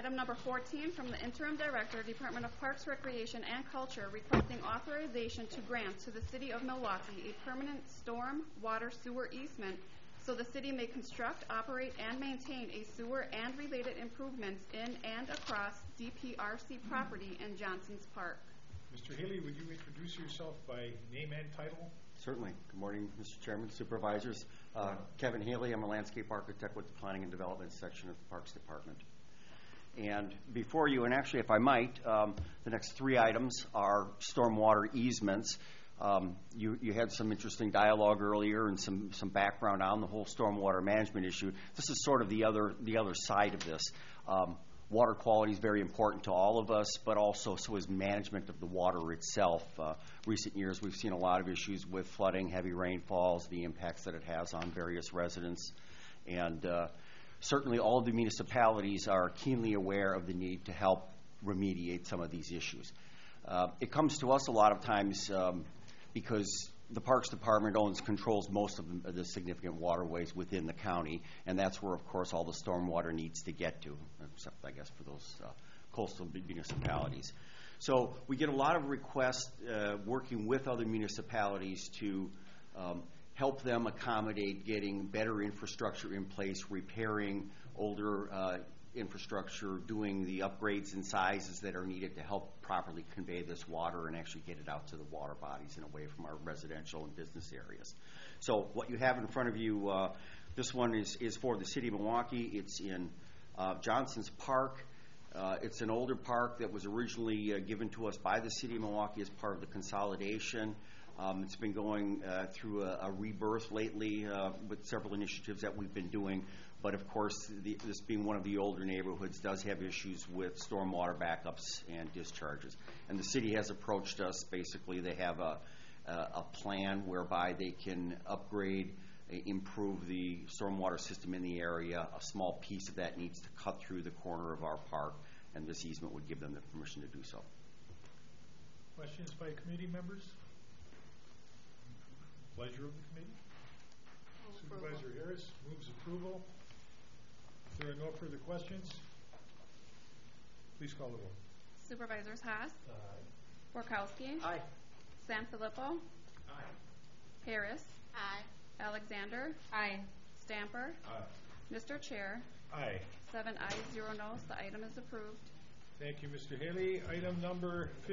Item number 14 from the Interim Director, Department of Parks, Recreation, and Culture, requesting authorization to grant to the City of Milwaukee a permanent storm water sewer easement so the city may construct, operate, and maintain a sewer and related improvements in and across DPRC property in Johnson's Park. Mr. Haley, would you introduce yourself by name and title? Certainly. Good morning, Mr. Chairman, Supervisors. Kevin Haley, I'm a landscape architect with the Planning and Development section of the Parks Department. And before you, and actually if I might, the next three items are stormwater easements. You had some interesting dialogue earlier and some background on the whole stormwater management issue. This is sort of the other side of this. Water quality is very important to all of us, but also so is management of the water itself. Recent years we've seen a lot of issues with flooding, heavy rainfalls, the impacts that it has on various residents, and certainly all of the municipalities are keenly aware of the need to help remediate some of these issues. It comes to us a lot of times because the Parks Department controls most of the significant waterways within the county, and that's where, of course, all the stormwater needs to get to, except, I guess, for those coastal municipalities. So we get a lot of requests working with other municipalities to help them accommodate getting better infrastructure in place, repairing older infrastructure, doing the upgrades and sizes that are needed to help properly convey this water and actually get it out to the water bodies and away from our residential and business areas. So what you have in front of you, this one is for the City of Milwaukee. It's in Johnson's Park. It's an older park that was originally given to us by the City of Milwaukee as part of the consolidation. It's been going through a rebirth lately with several initiatives that we've been doing. But of course, this being one of the older neighborhoods does have issues with stormwater backups and discharges. And the city has approached us. Basically, they have a plan whereby they can upgrade, improve the stormwater system in the area. A small piece of that needs to cut through the corner of our park, and this easement would give them the permission to do so. Questions by committee members? Pleasure of the committee. Supervisor Harris moves approval. If there are no further questions, please call the roll. Supervisors Haas? Aye. Borkowski? Aye. Sanfilippo? Aye. Harris? Aye. Alexander? Aye. Stamper? Aye. Mr. Chair? Aye. 7 ayes, 0 noes. The item is approved. Thank you, Mr. Haley. Item number